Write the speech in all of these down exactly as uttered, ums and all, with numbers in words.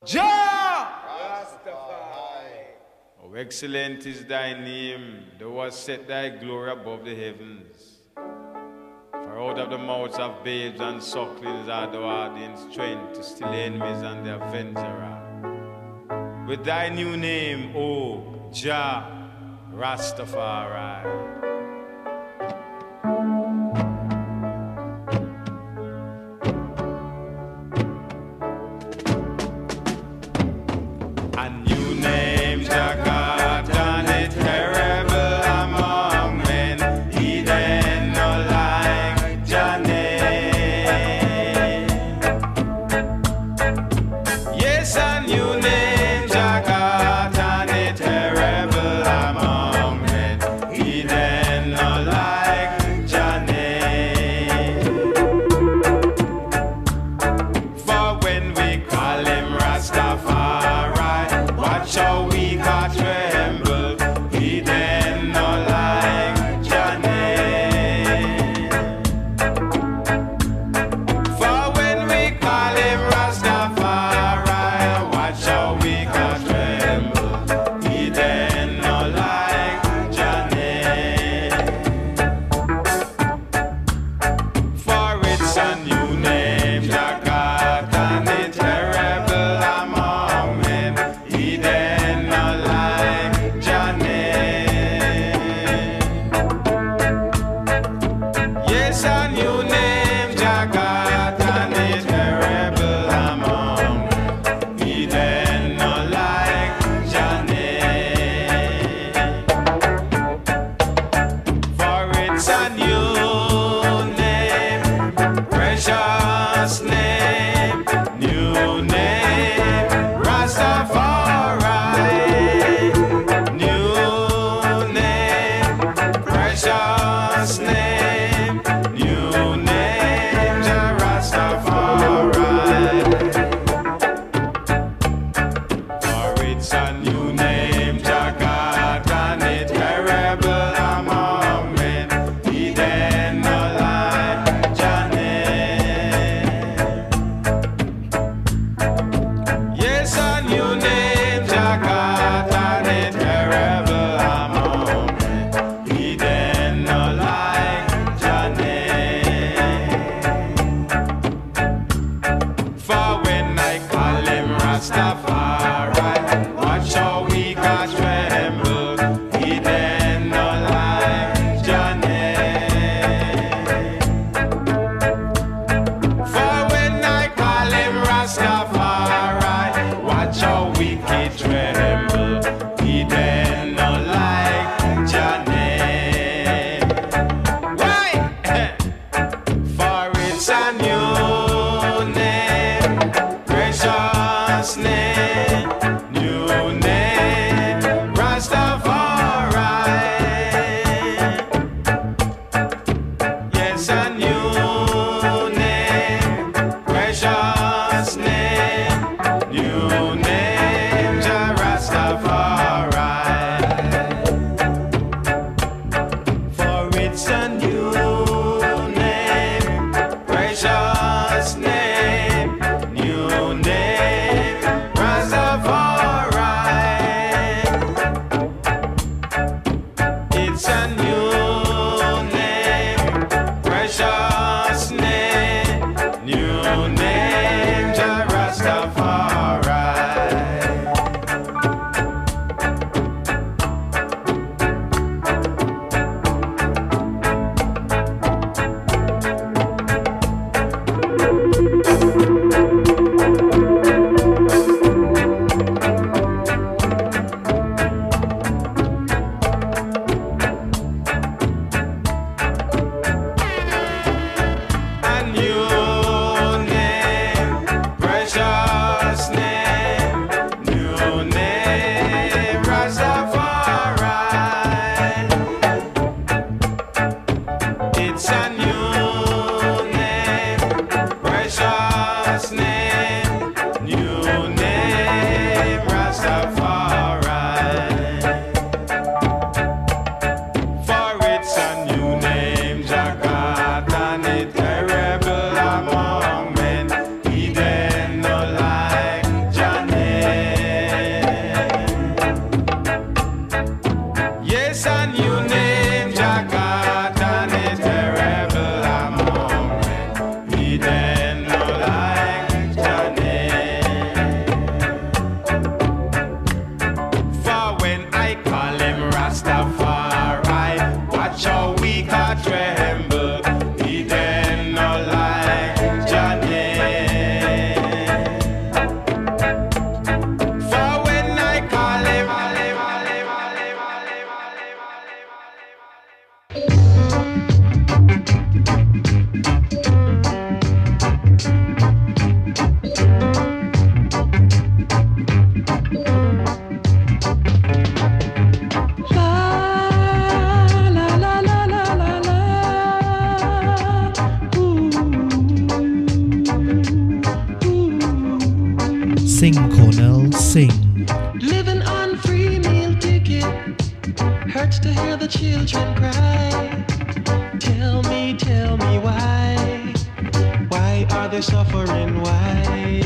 Jah Rastafari. Oh, excellent is thy name, thou hast set thy glory above the heavens. For out of the mouths of babes and sucklings art thou adding strength to still enemies and the avenger. With thy new name, O Jah Rastafari. Name, precious name. Colonel Singh. Living on free meal ticket, hurts to hear the children cry. Tell me, tell me why, why are they suffering? Why?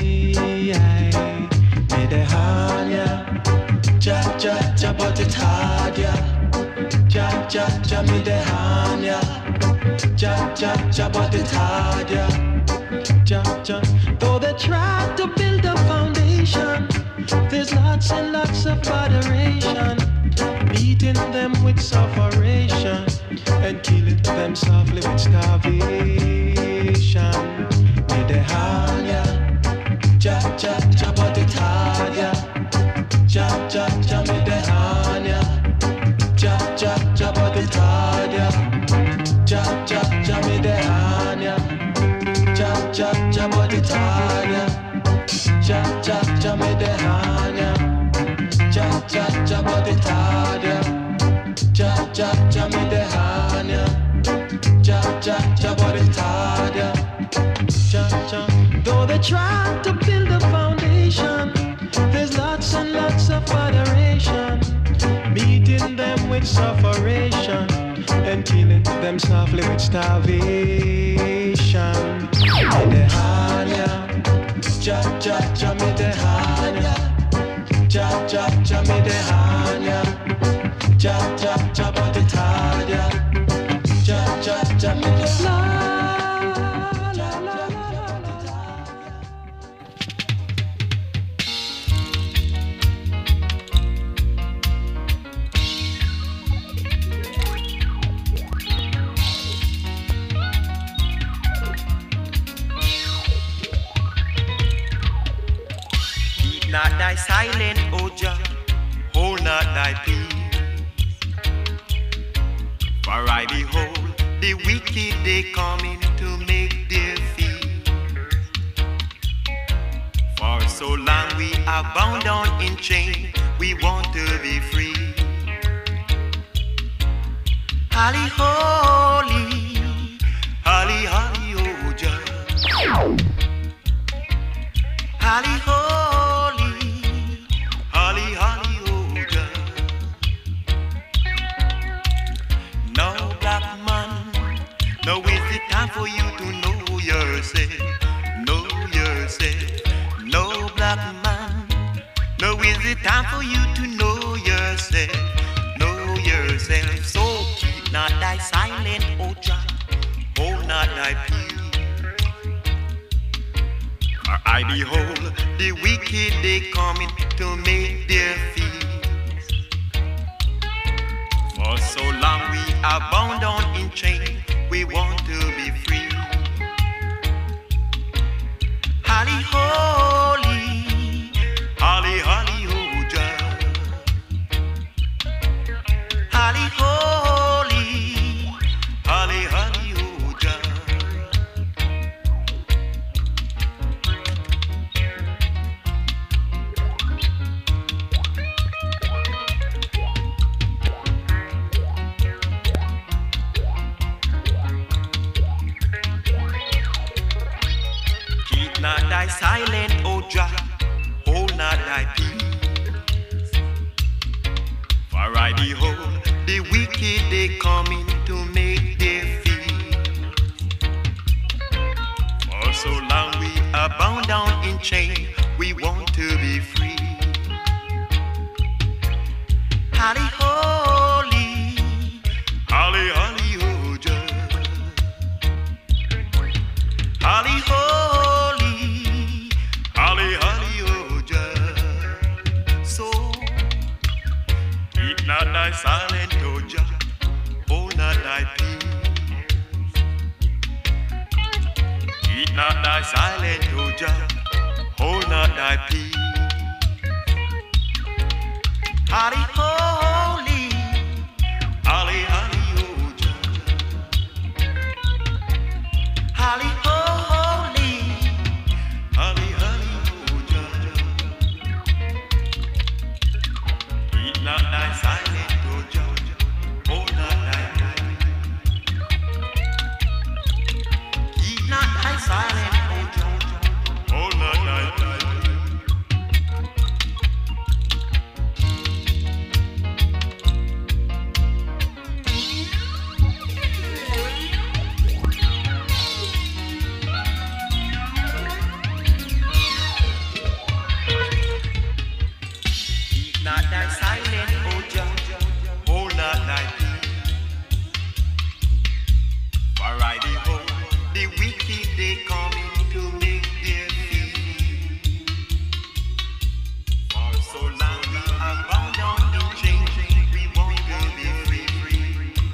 Medehanya, ja ja ja, but it's hard, yeah. Ja ja ja, medehanya, ja ja ja, but it's hard, yeah. Ja ja, though they try to build a foundation, there's lots and lots of adoration, beating them with sufferation and killing them softly with starvation. Medehanya, ja ja ja, but it's hard, yeah. Ja ja ja, medehanya, ja ja ja, but it's hard, yeah. Ja ja ja, medehanya, ja ja ja, but it's hard, yeah. Ja ja ja, medehanya, ja ja ja, but it's hard, yeah. Ja ja ja, medehanya, ja ja ja, but it's hard, yeah. Ja ja. Though they try to build a foundation, there's lots and lots of adoration, beating them with sufferation and killing them softly with starvation. Medehanya, ja ja ja, medehanya, ja ja ja, medehanya, ja ja ja, but it's hard, yeah. Ja ja ja, medehanya. Not thy silent, O Jah, hold not thy peace. For I behold the wicked, they coming to make their feast. For so long we are bound down in chain, we want to be free. Holly, holy, holly, holly, O Jah. Holly, holy. For you to know yourself, know yourself, no black man. No, is it time for you to know yourself, know yourself. So keep not thy silent, O Jah, hold not thy peace. For I behold the wicked, they coming to make their feast. For so long we are bound down in chain, we want to be free. Holly, holy, holly, holly, O Jah. Holly, holy, holly, holly, O Jah. Not thy silent, O Jah, hold not thy peace. For I behold the wicked, they coming to make their feast. For so long we are bound down in chain, we want to be free. Holly, holy, holly, holly, O Jah. Holly, holy. Not thy silent, O Jah, hold not thy peace. Keep not thy silent, O Jah, hold not thy peace. Holly, holy, holly, holly, O Jah. Holly, holy, holly, holly, O Jah. Keep not thy silent. Silent, oh Jah, hold not thy peace. not thy silent, O Jah, hold not thy peace. For I behold the wicked, they coming to make their feast. For so long we are bound down in chains, we won't go be free, free.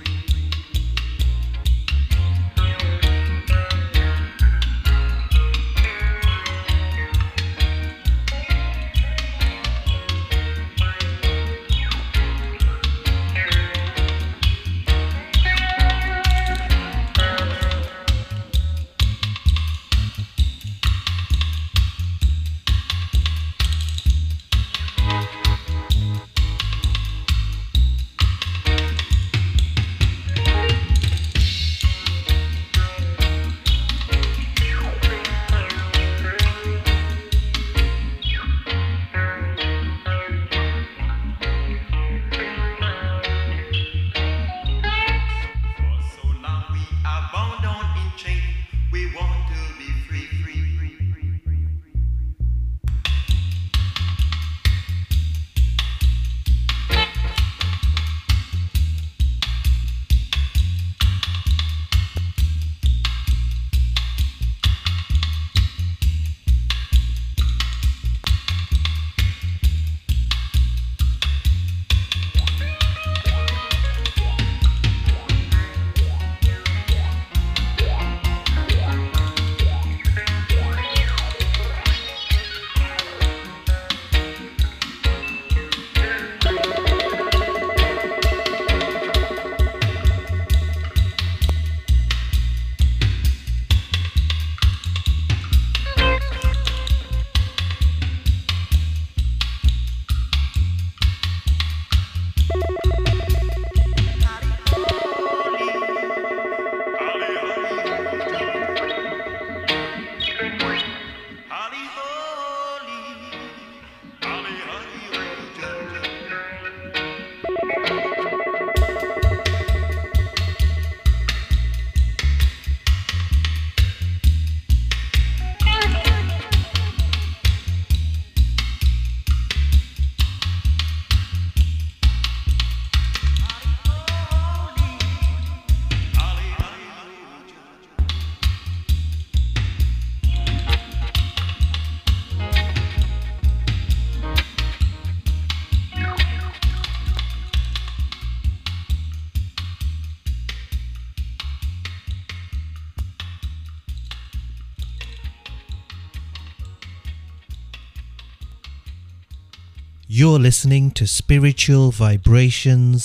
You're listening to Spiritual Vibrations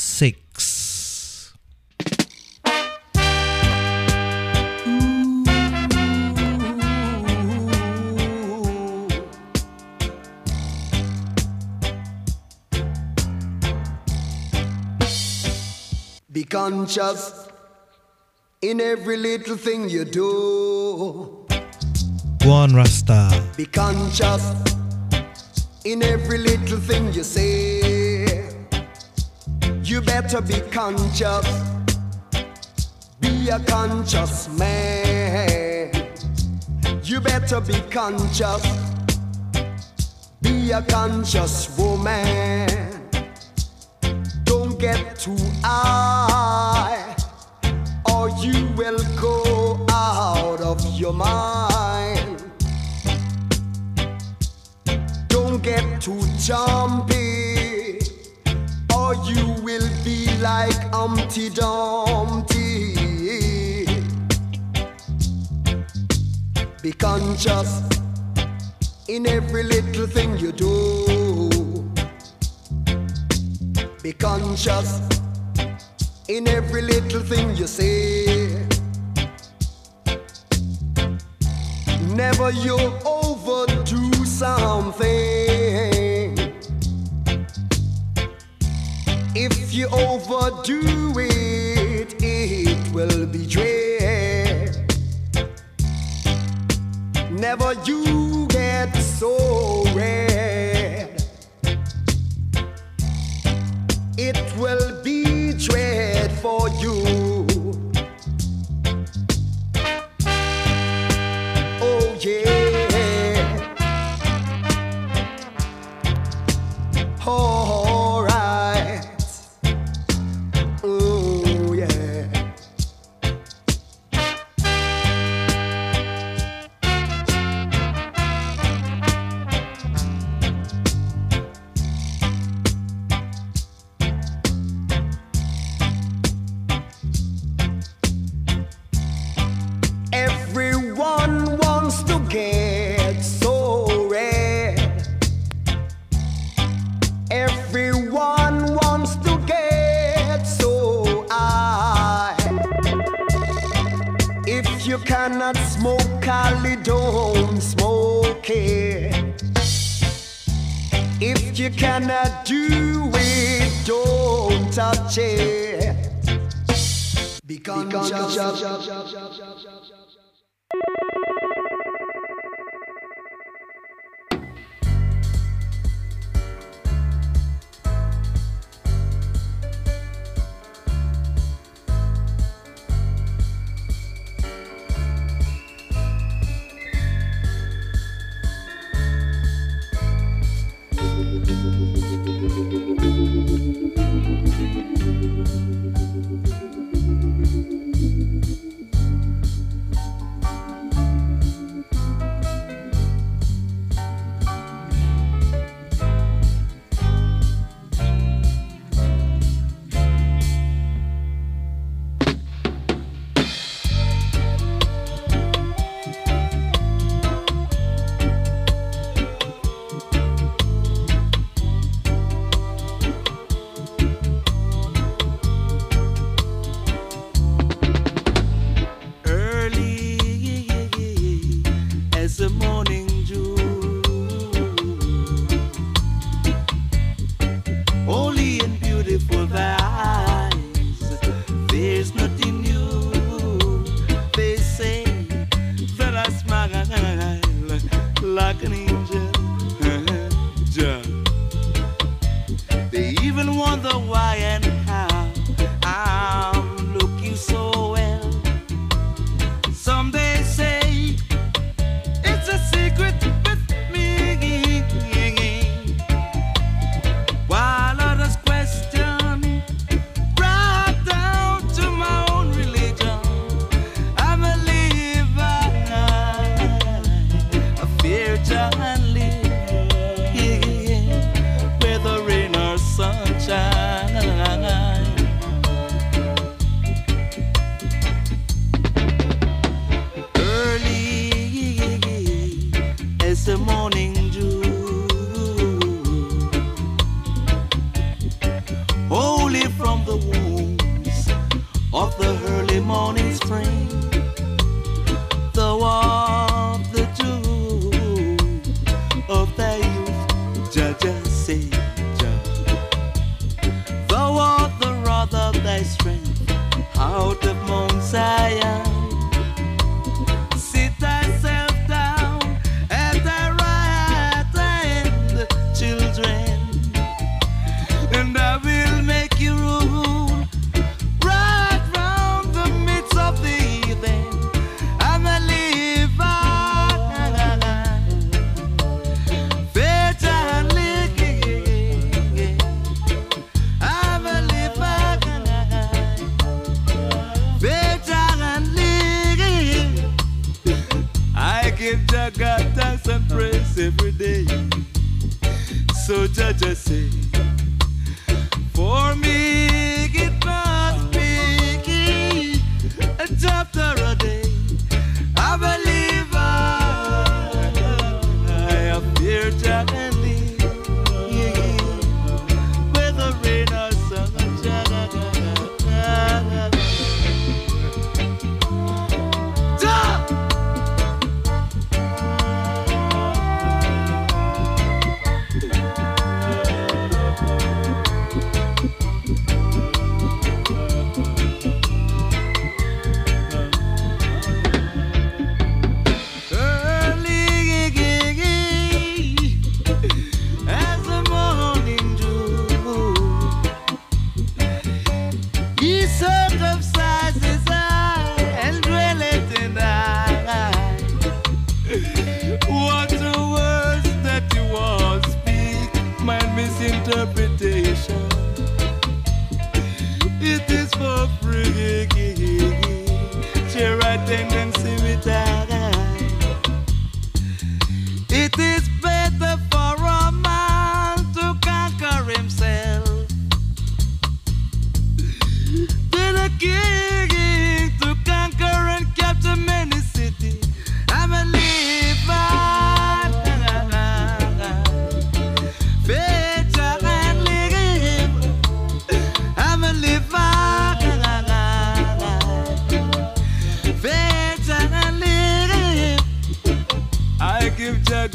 six. Be conscious in every little thing you do. Go on, Rasta. Be conscious in every little thing you say. You better be conscious. Be a conscious man. You better be conscious. Be a conscious woman. Don't get too high, or you will go out of your mind. Don't get too jumpy, or you will be like Humpty Dumpty. Be conscious in every little thing you do. Be conscious in every little thing you say. Never you overdo something. If you overdo it, it will be dread. Never you get so red. It will be dread for you. Oh yeah. Oh. you cannot smoke Cali, don't smoke it. If you cannot do it, don't touch it. Be conscious.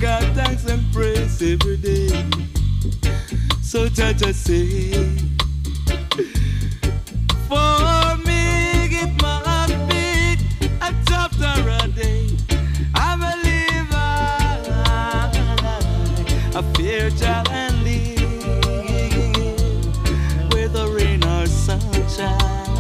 God thanks and praise every day. So Judge I say, for me it must be a chapter a day. I'm a liver, a future and live with the rain or sunshine.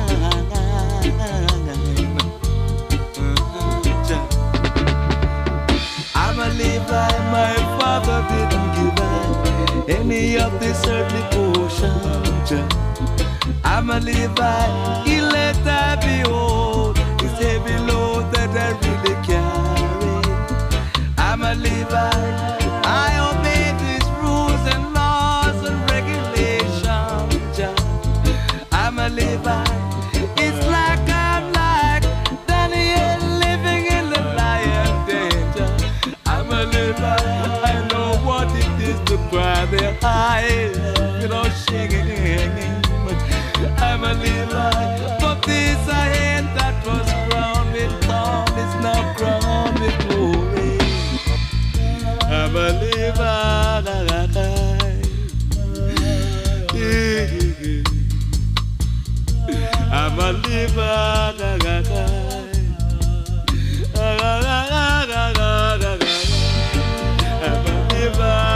I'm a liver, my father didn't give I any of this earthly portion. I'm a Levi, he let I behold this heavy load that I really carry. I'm a Levi, I obey these rules and laws and regulations. I'm a Levi, it's like I'm like Daniel living in the lion danger. I'm a Levi, I know what it is to cry their eyes, you know, shaking. I'm a Levi, but this a hand that was crowned with thorn is now crowned with glory. I'm a Levi, I'm a Levi, I'm a Levi.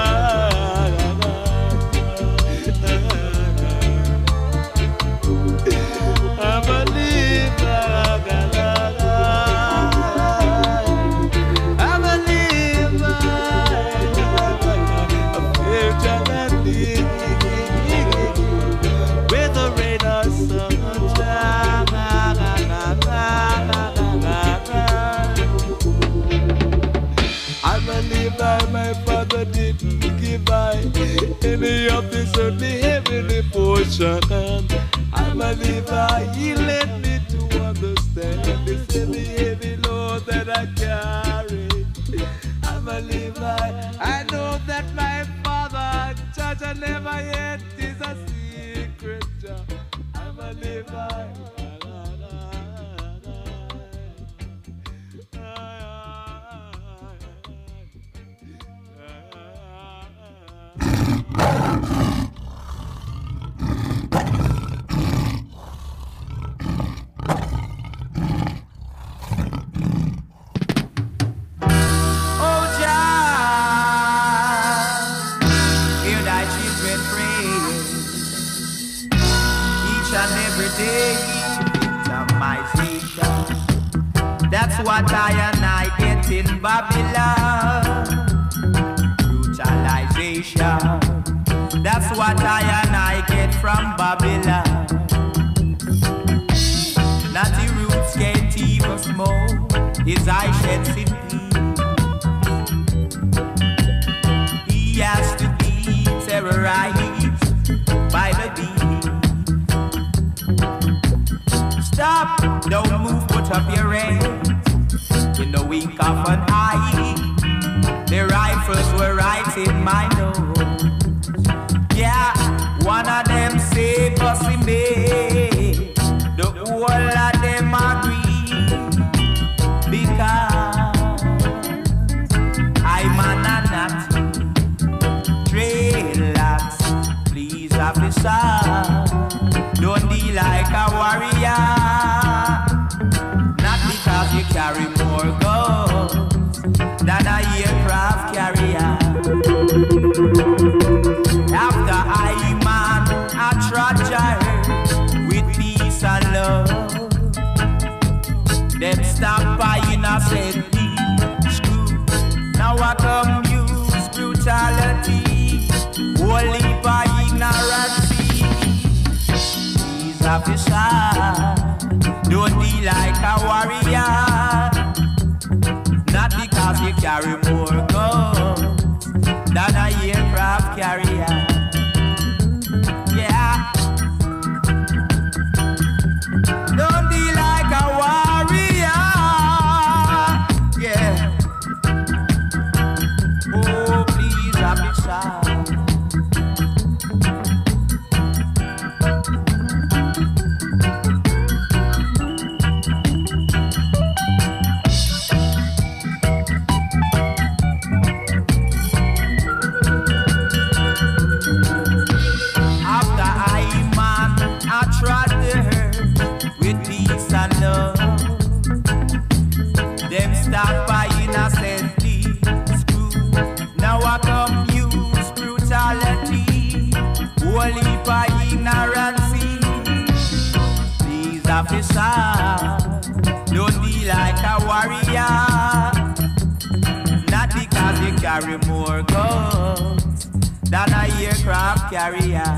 My father didn't give I any of this earthly heavenly portion. I'm a Levi, he led me to understand this heavy, heavy load that I carry. I'm a Levi, I know that my father, Judge, I never yet is a secret. I'm a Levi. That's what I and I get in Babylon. Brutalization. That's what I and I get from Babylon. Natty Roots can't even smoke. His eye sheds in peace. He has to be terrorized by the beast. Stop, don't move, put up your hands. In the wink of an eye, the rifles were right in my nose. Yeah, one of them say pussy me, the whole of them agree, because I'm an anat, dreadlocks, please officer, don't be like a warrior. You carry more guns than a aircraft carrier. After I man a tragedy with peace and love, them stop by innocently. Now I come use brutality, only by ignorance. These officers don't be like a warrior, not because you carry more guns than a aircraft carrier. Yeah, don't be like a warrior. Yeah, oh please, officer. officer. Don't be like a warrior. Not because you carry more guns than a aircraft carrier.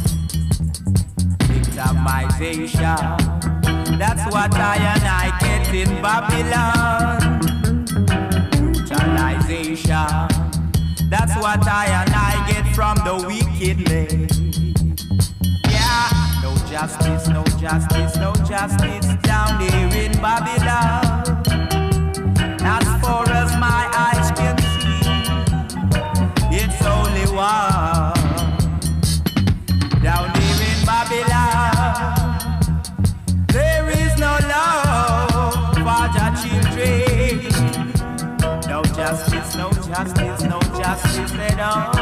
Victimization, that's what I and I get in Babylon. Brutalization, that's what I and I get from the wickedness. Yeah, no justice, no justice, no justice down here in Babylon. As far as my eyes can see, it's only one. Down here in Babylon, there is no love for the children. No justice, no justice, no justice at all.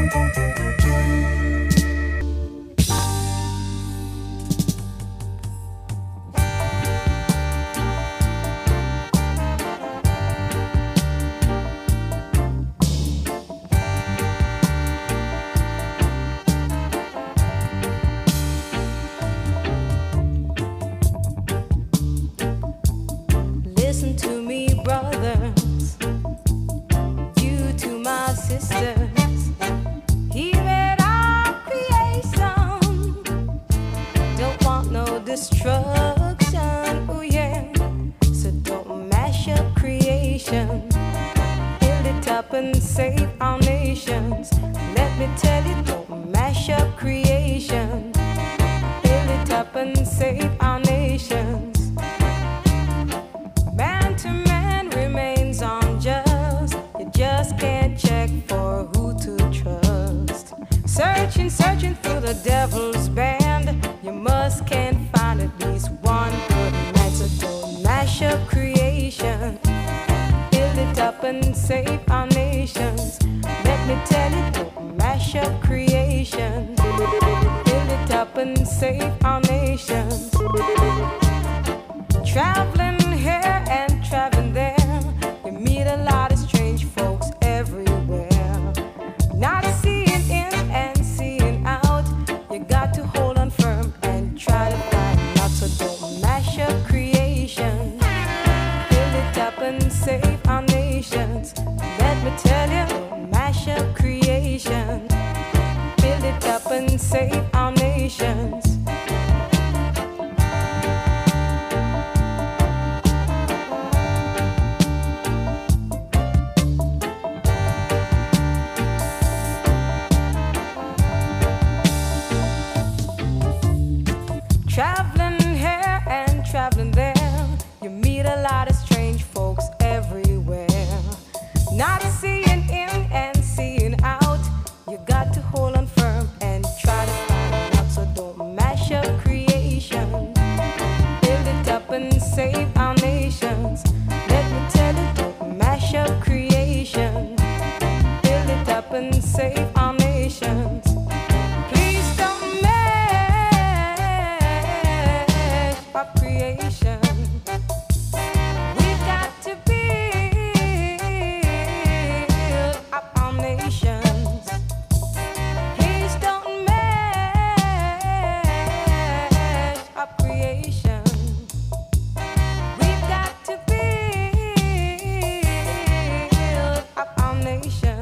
Listen to me, brothers, you to my sisters. He made our creation. Don't want no destruction, oh yeah. So don't mash up creation. Build it up and save our nations. Let me tell you, don't mash up creation. Build it up and save our nations. Man to man remains unjust. You just can't check for who to trust. Searching, searching through the devil's band. You must can't find at least one good man. So don't mash up creation. Build it up and save our nations. Let me tell you, don't mash up creation. Build it up and save our nations. Traveling here and traveling there, you meet a lot of strange folks everywhere. Not seeing in and seeing out, you got to hold on firm and try to find out. So don't mash up creation. Build it up and save our nations. Let me tell you, don't mash up creation. Build it up and save our nations. Traveling here and traveling there, you meet a lot of strange folks everywhere. Not seeing in and seeing out, you got to hold on firm and try to find out. So don't mash up creation. Build it up and save our nations. Let me tell you, don't mash up creation. Build it up and save our nations. Please don't mash up creation. We've got to build up our nations. Please don't mash up creation. We've got to build up our nations.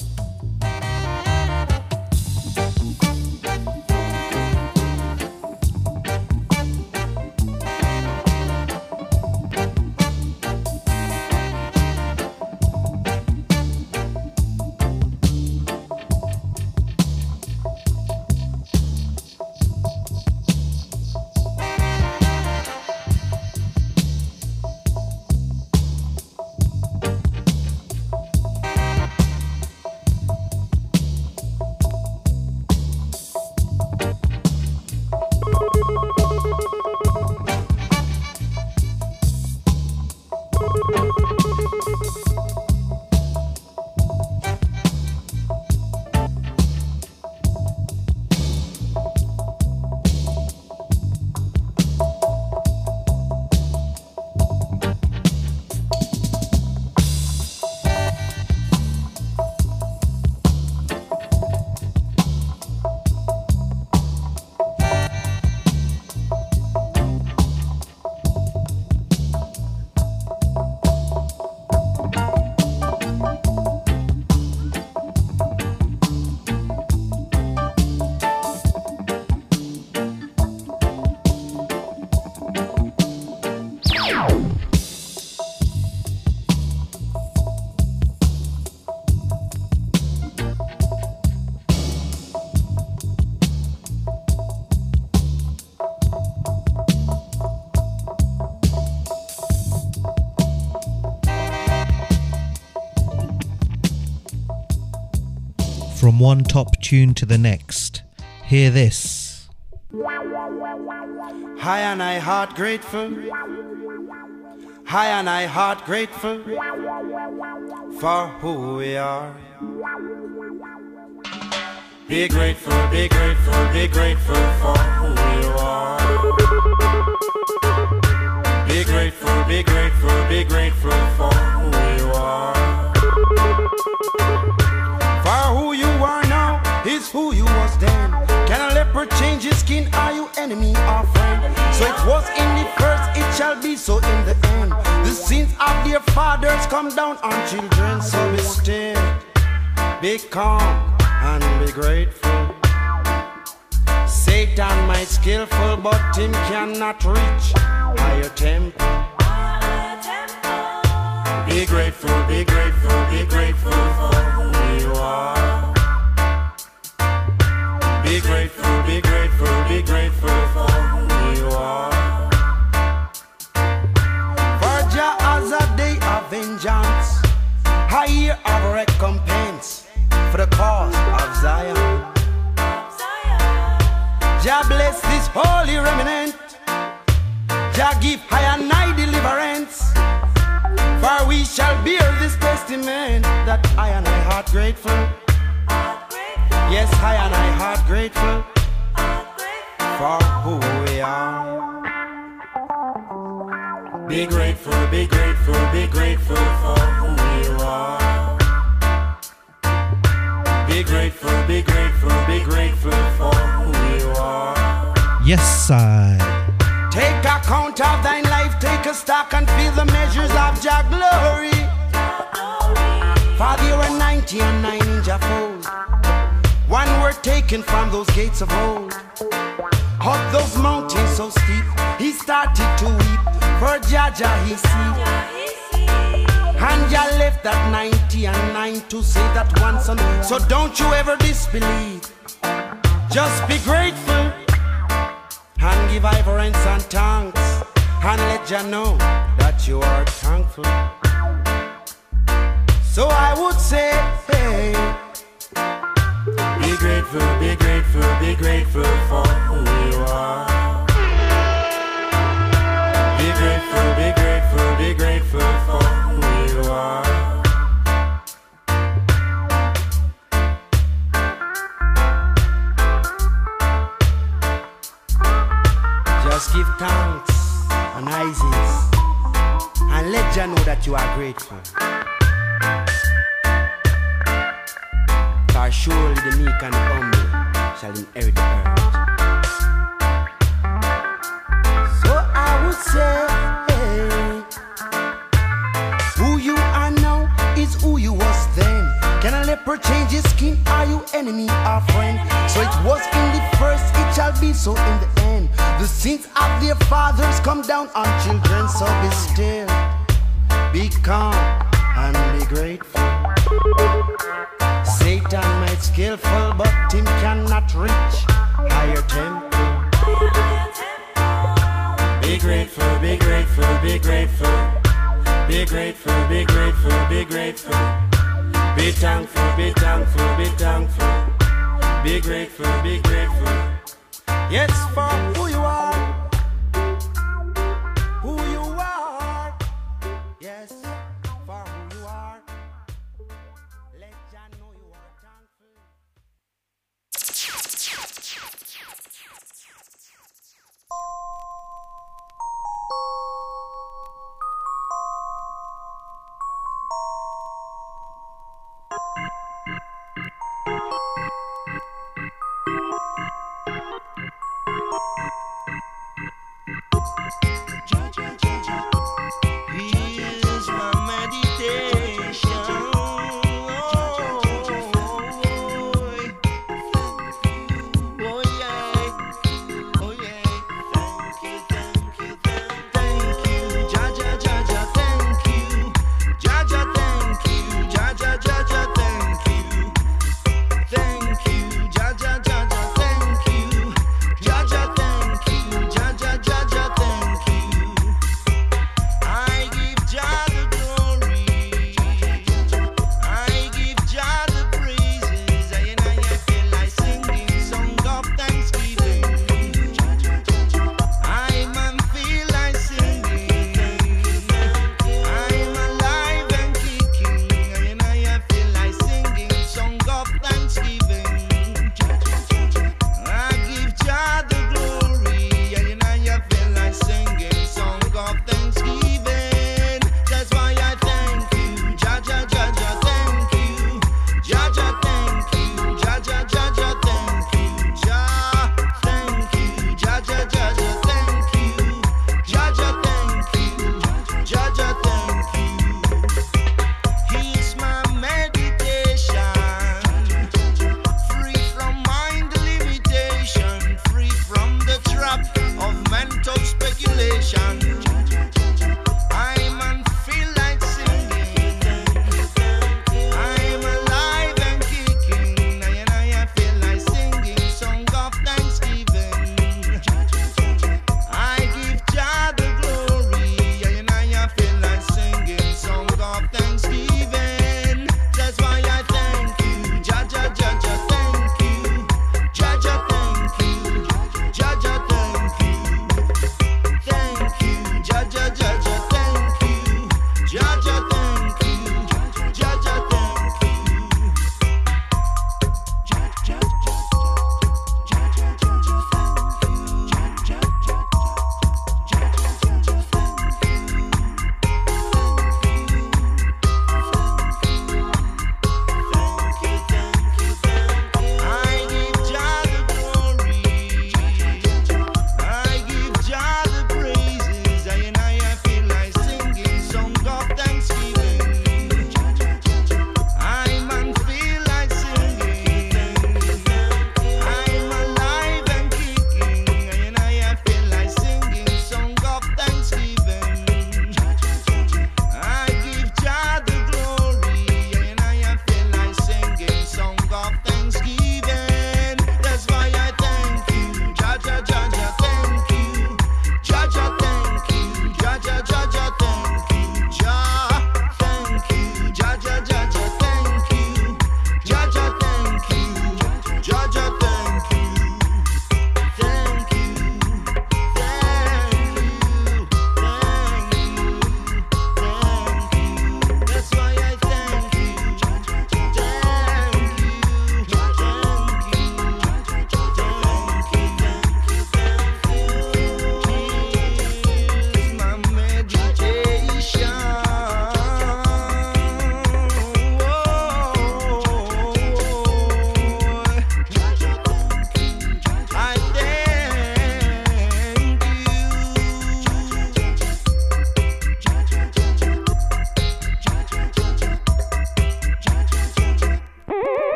From one top tune to the next, hear this. High and I heart grateful. High and I heart grateful for who we are. Be grateful, be grateful, be grateful for who you are. Be grateful, be grateful, be grateful for who you are. For who you are now is who you was then. Can a leopard change his skin? Are you enemy or friend? So it was in the first, it shall be so in the end. The sins of their fathers come down on children. So be still, be calm, and be grateful. Satan might skillful, but him cannot reach higher temple. Be grateful, be grateful, be grateful for who you are. Be grateful, be grateful, be grateful for who you are. For Jah has a day of vengeance, a year of recompense for the cause of Zion. Jah bless this holy remnant. Jah give high and high deliverance. For we shall bear this testament that I and I heart grateful. Yes, I and I heart grateful for who we are. Be grateful, be grateful, be grateful for who you are. Be grateful, be grateful, be grateful for who you are. Yes, I. Take account of thine life, take a stock and feel the measures of Jah glory. For there were ninety and nine in Jah fold. One were taken from those gates of old. Up those mountains so steep, he started to weep. For Jah Jah he see. And Jah left that ninety and nine to save that one son. So don't you ever disbelieve. Just be grateful and give reverence and thanks, and let Jah know that you are thankful. So I would say, hey, be grateful, be grateful, be grateful for who you are. Be grateful, be grateful, be grateful for who you are. Just give thanks and praises and let Jah know that you are grateful. For surely the meek and the humble shall inherit the earth. So I would say, hey, who you are now is who you was then. Can a leopard change his skin? Are you enemy or friend? So it was in the first, it shall be so in the end. The sins of their fathers come down on children. So be still, be calm, and be grateful. Satan might skillful, but him cannot reach higher temple. Be grateful, be grateful, be grateful. Be grateful, be grateful, be grateful. Be thankful, be thankful, be thankful. Be grateful, be grateful. Yes, for who you are. Who you are. Yes, for who you are. Let Jah know you are thankful.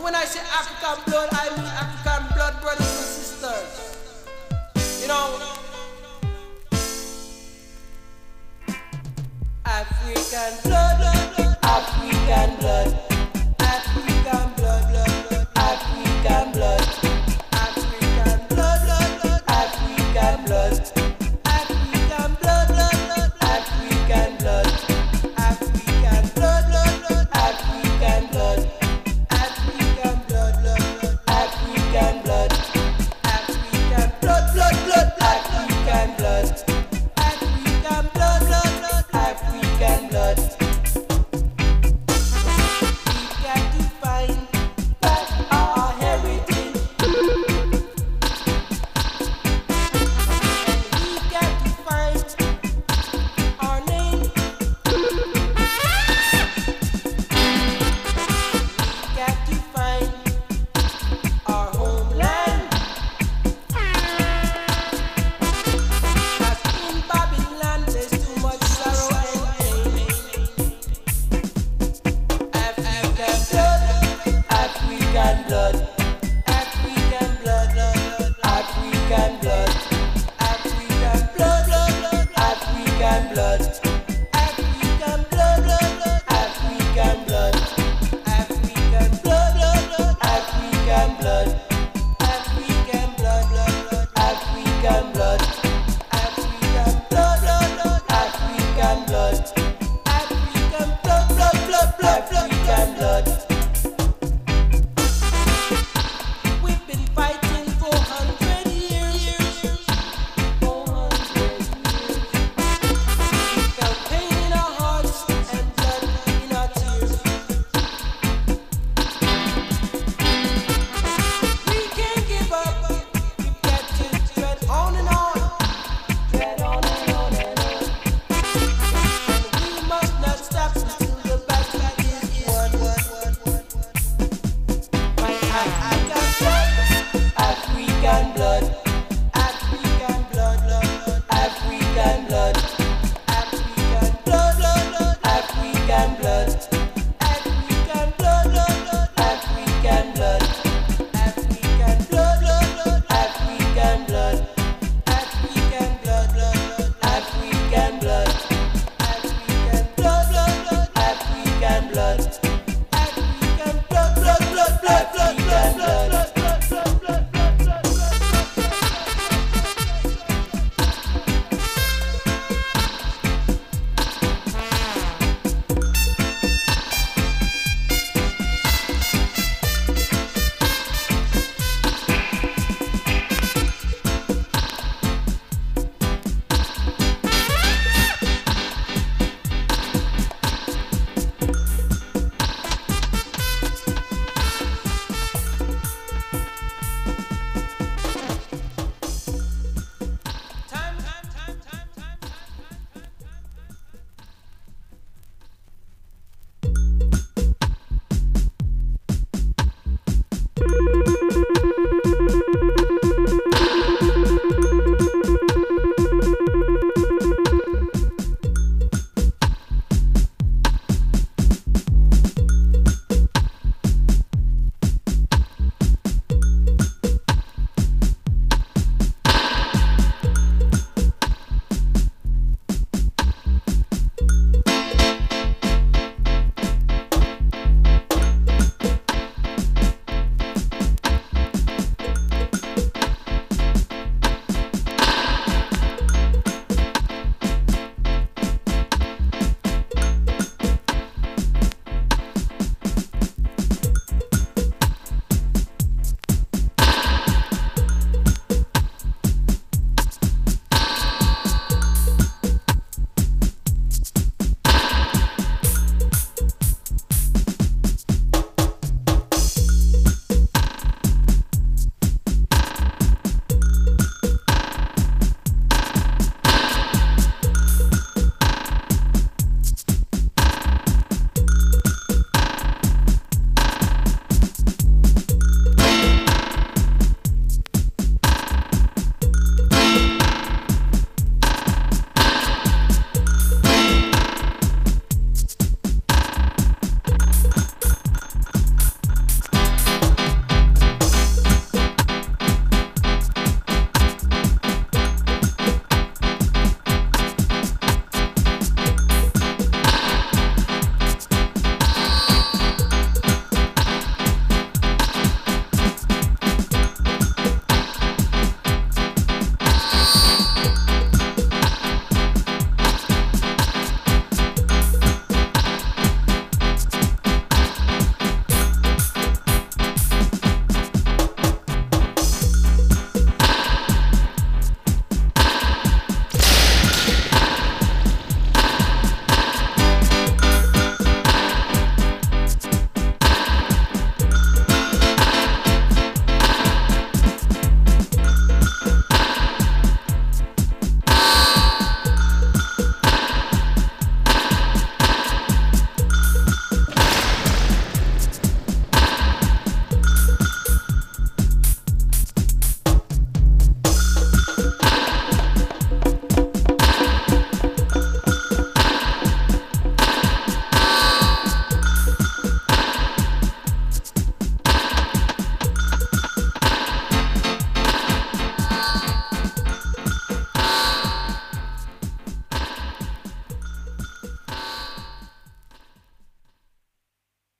when I say African blood, I mean African blood, brothers and sisters. You know, African blood, African blood, African blood, African blood, African blood, African blood, African blood, African blood, African blood, African blood, African blood, African blood, African blood, blood, blood, African blood, African blood, blood, African blood. We got to find back our heritage, and we got to find our name. We got to find our homeland. As in Babylon, there's too much sorrow and pain. African blood, African blood, African blood, African blood, African blood, African blood.